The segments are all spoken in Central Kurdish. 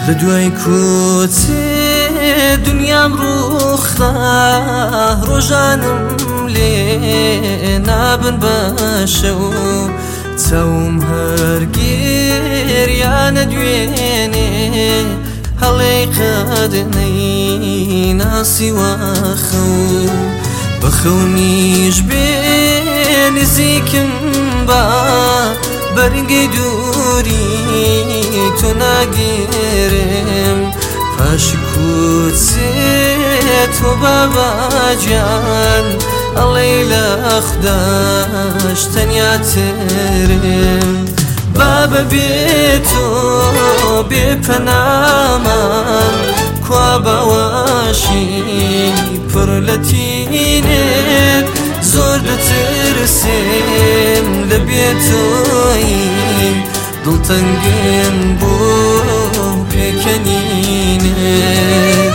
لدوای کوچه دنیام روخا ڕۆژانم لێ نابن بەشەو چاوم هەر گێریانە دوێنێ هەڵێی قەدنەی ناسیوە خەو بەخەونیش بێ نزیکم بە بەرگەی دووری تۆ ناگێرم پاشی کوچێ تۆ باباجان ئەڵێی لە خوداش تەنیا ترم بابە بێ تۆ بێپەنامان کوا باواشی پڕ لە تینێت زۆر دەترسێم لە بێ تۆی دڵتەنگم بۆ پێکەنینێت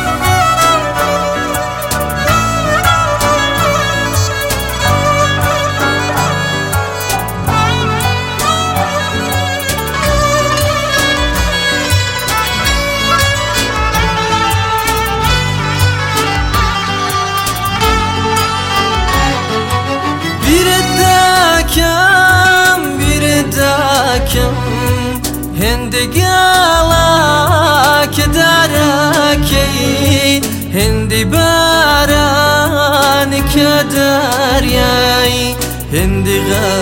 هندگالا که دارکی هندی باران که دریای هندی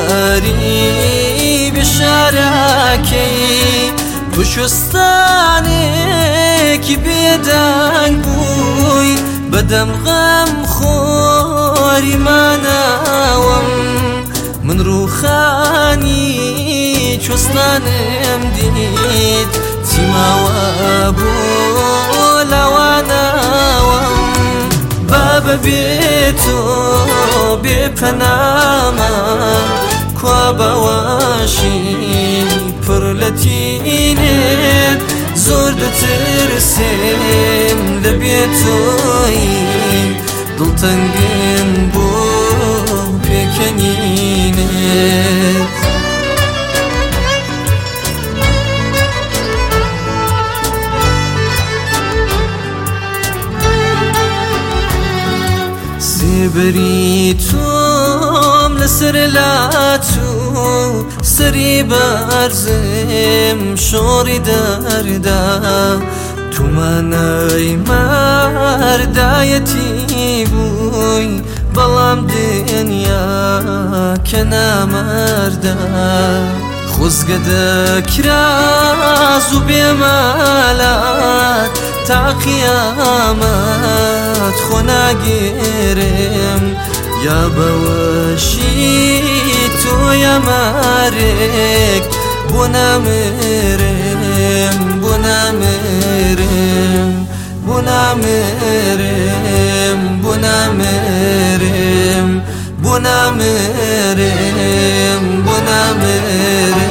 غریب شارکی بشستانه که بیدنگ بوی بدم غم خوری مناوم من روخانی چۆستانم دید چیماوە بۆ لەواناوەم بابە بێ تۆ بێپەنامان کوا باواشی پڕ لە تینێت زۆر دەترسێم لە بێ تۆی دڵتەنگم بۆ پێکەنینێت بری توم لسر لاتو سری برزم شوری دردا تو منای مردایتی بوی بلام دنیا که نمردا خوزگدک راز و بیمالات تا قیامت خو نگیرم یا بوشی تو یا مرگ بو نمیرم بو نمیرم بو نمیرم بو نمیرم بو نمیرم بو نمیرم